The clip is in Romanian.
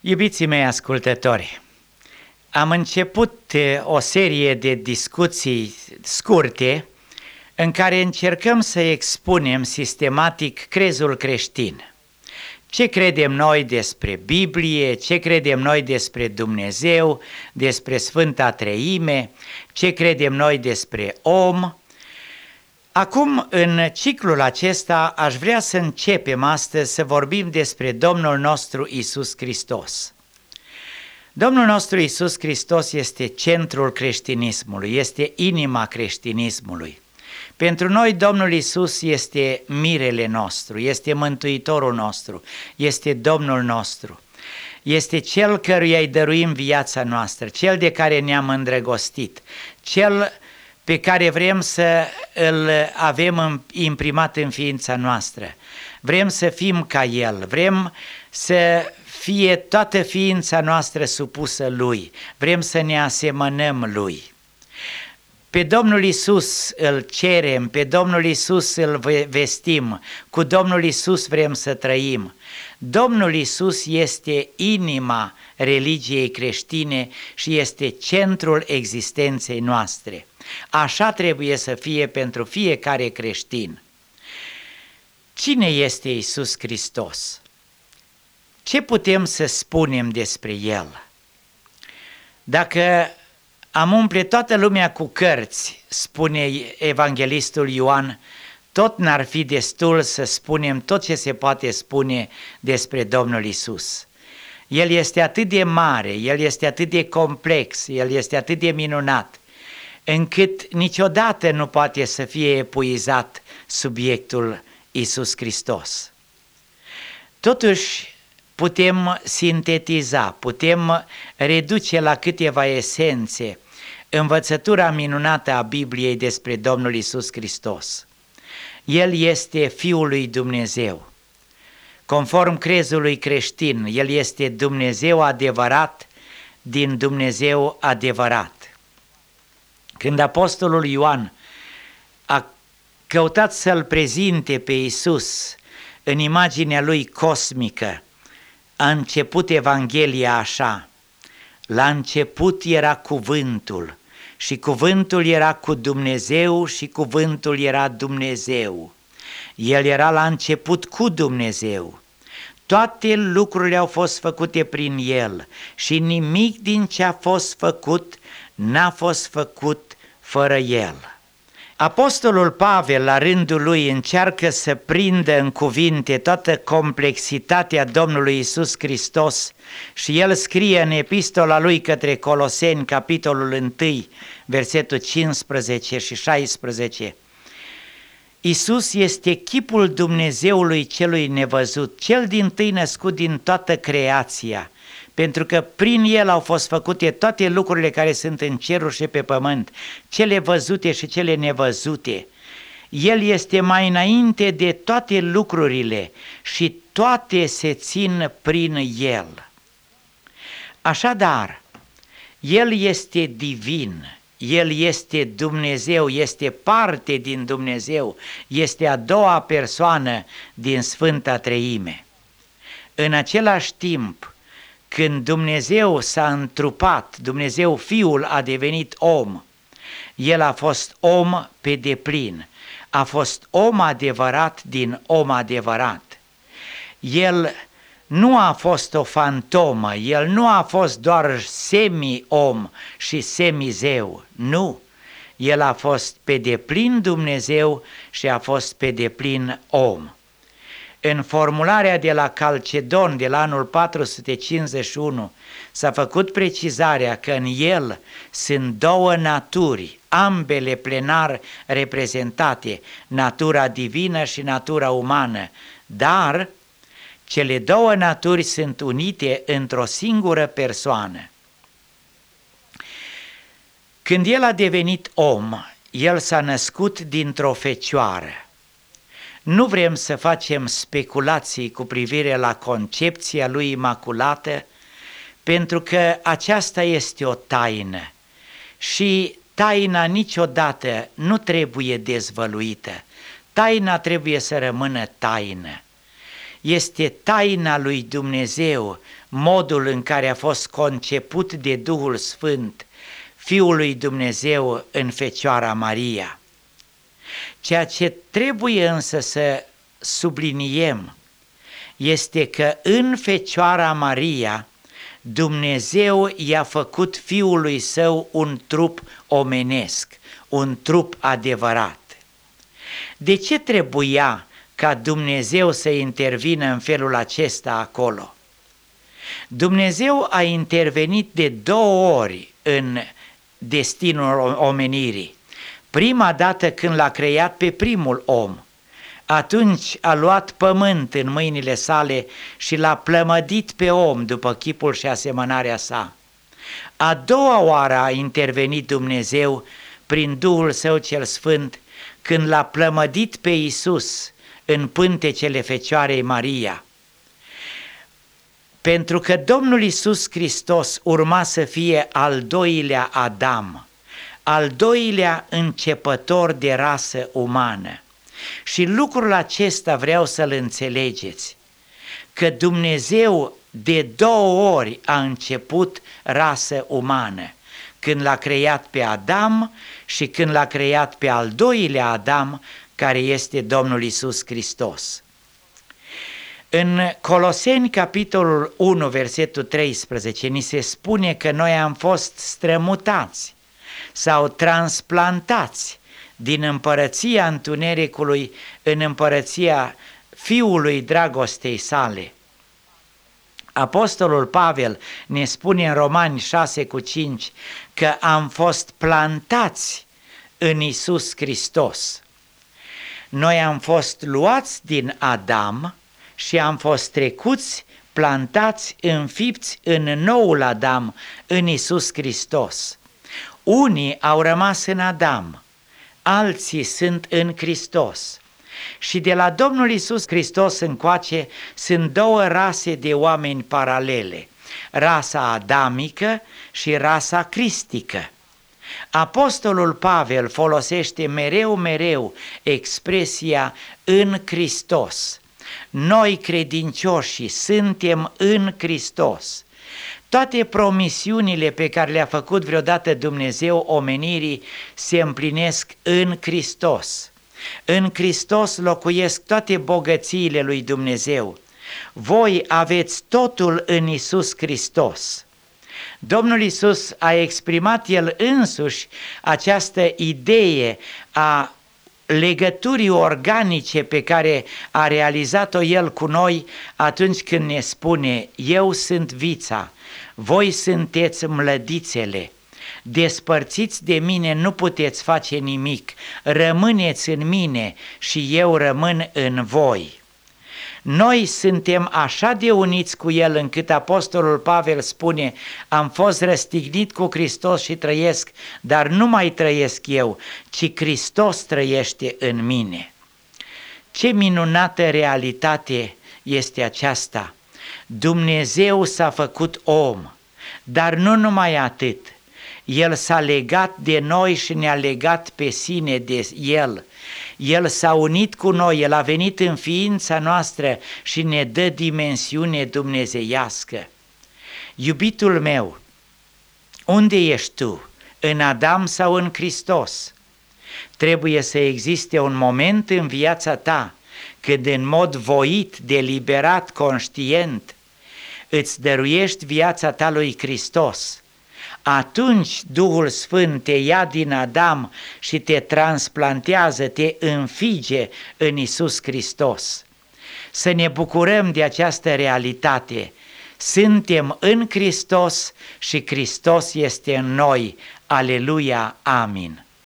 Iubiții mei ascultători, am început o serie de discuții scurte în care încercăm să expunem sistematic crezul creștin. Ce credem noi despre Biblie, ce credem noi despre Dumnezeu, despre Sfânta Treime, ce credem noi despre om. Acum, în ciclul acesta, aș vrea să începem astăzi să vorbim despre Domnul nostru Iisus Hristos. Domnul nostru Iisus Hristos este centrul creștinismului, este inima creștinismului. Pentru noi Domnul Iisus este mirele nostru, este mântuitorul nostru, este Domnul nostru. Este Cel căruia îi dăruim viața noastră, Cel de care ne-am îndrăgostit, Cel pe care vrem să îl avem imprimat în ființa noastră. Vrem să fim ca El, vrem să fie toată ființa noastră supusă Lui, vrem să ne asemănăm Lui. Pe Domnul Iisus îl cerem, pe Domnul Iisus îl vestim, cu Domnul Iisus vrem să trăim. Domnul Iisus este inima religiei creștine și este centrul existenței noastre. Așa trebuie să fie pentru fiecare creștin. Cine este Iisus Hristos? Ce putem să spunem despre El? Dacă am umple toată lumea cu cărți, spune evanghelistul Ioan, tot n-ar fi destul să spunem tot ce se poate spune despre Domnul Iisus. El este atât de mare, El este atât de complex, El este atât de minunat, încât niciodată nu poate să fie epuizat subiectul Iisus Hristos. Totuși, putem sintetiza, putem reduce la câteva esențe învățătura minunată a Bibliei despre Domnul Iisus Hristos. El este Fiul lui Dumnezeu. Conform crezului creștin, El este Dumnezeu adevărat din Dumnezeu adevărat. Când apostolul Ioan a căutat să-L prezinte pe Iisus în imaginea Lui cosmică, a început Evanghelia așa: la început era Cuvântul și Cuvântul era cu Dumnezeu și Cuvântul era Dumnezeu. El era la început cu Dumnezeu. Toate lucrurile au fost făcute prin El și nimic din ce a fost făcut n-a fost făcut fără El. Apostolul Pavel, la rândul lui, încearcă să prindă în cuvinte toată complexitatea Domnului Iisus Hristos și el scrie în epistola lui către Coloseni, capitolul 1, versetul 15 și 16. Iisus este chipul Dumnezeului celui nevăzut, cel dintâi născut din toată creația, pentru că prin El au fost făcute toate lucrurile care sunt în ceruri și pe pământ, cele văzute și cele nevăzute. El este mai înainte de toate lucrurile și toate se țin prin El. Așadar, El este divin, El este Dumnezeu, este parte din Dumnezeu, este a doua persoană din Sfânta Treime. În același timp, când Dumnezeu s-a întrupat, Dumnezeu Fiul a devenit om, El a fost om pe deplin, a fost om adevărat din om adevărat. El nu a fost o fantomă, El nu a fost doar semi-om și semi-zeu, nu. El a fost pe deplin Dumnezeu și a fost pe deplin om. În formularea de la Calcedon de la anul 451 s-a făcut precizarea că în El sunt două naturi, ambele plenar reprezentate, natura divină și natura umană, dar cele două naturi sunt unite într-o singură persoană. Când El a devenit om, El s-a născut dintr-o fecioară. Nu vrem să facem speculații cu privire la concepția Lui imaculată, pentru că aceasta este o taină și taina niciodată nu trebuie dezvăluită. Taina trebuie să rămână taină. este taina lui Dumnezeu, modul în care a fost conceput de Duhul Sfânt Fiul lui Dumnezeu în Fecioara Maria. Ceea ce trebuie însă să subliniem este că în Fecioara Maria Dumnezeu i-a făcut Fiului Său un trup omenesc, un trup adevărat. De ce trebuia ca Dumnezeu să intervină în felul acesta acolo? Dumnezeu a intervenit de 2 ori în destinul omenirii. Prima dată când l-a creat pe primul om, atunci a luat pământ în mâinile sale și l-a plămădit pe om după chipul și asemănarea sa. A doua oară a intervenit Dumnezeu prin Duhul Său cel Sfânt când l-a plămădit pe Iisus în pântecele Fecioarei Maria. Pentru că Domnul Iisus Hristos urma să fie al 2-lea Adam, al 2-lea începător de rasă umană. Și lucrul acesta vreau să-l înțelegeți, că Dumnezeu de 2 ori a început rasă umană, când l-a creat pe Adam și când l-a creat pe al 2-lea Adam, care este Domnul Iisus Hristos. În Coloseni, capitolul 1, versetul 13, ni se spune că noi am fost strămutați sau transplantați din împărăția întunericului în împărăția Fiului dragostei sale. Apostolul Pavel ne spune în Romani 6:5 că am fost plantați în Iisus Hristos. Noi am fost luați din Adam și am fost trecuți, plantați, înfipți în noul Adam, în Iisus Hristos. Unii au rămas în Adam, alții sunt în Hristos. Și de la Domnul Iisus Hristos încoace sunt 2 rase de oameni paralele, rasa adamică și rasa cristică. Apostolul Pavel folosește mereu expresia în Hristos. Noi credincioșii suntem în Hristos. Toate promisiunile pe care le-a făcut vreodată Dumnezeu omenirii se împlinesc în Hristos. În Hristos locuiesc toate bogățiile lui Dumnezeu. Voi aveți totul în Iisus Hristos. Domnul Iisus a exprimat El însuși această idee a legăturii organice pe care a realizat-o El cu noi atunci când ne spune: eu sunt vița, voi sunteți mlădițele, despărțiți de mine nu puteți face nimic, rămâneți în mine și eu rămân în voi. Noi suntem așa de uniți cu El încât apostolul Pavel spune: am fost răstignit cu Hristos și trăiesc, dar nu mai trăiesc eu, ci Hristos trăiește în mine. Ce minunată realitate este aceasta! Dumnezeu s-a făcut om, dar nu numai atât. El s-a legat de noi și ne-a legat pe sine de El. El s-a unit cu noi, El a venit în ființa noastră și ne dă dimensiune dumnezeiască. Iubitul meu, unde ești tu? În Adam sau în Hristos? Trebuie să existe un moment în viața ta când în mod voit, deliberat, conștient, îți dăruiești viața ta lui Hristos. Atunci Duhul Sfânt te ia din Adam și te transplantează, te înfige în Iisus Hristos. Să ne bucurăm de această realitate. Suntem în Hristos și Hristos este în noi. Aleluia, amin.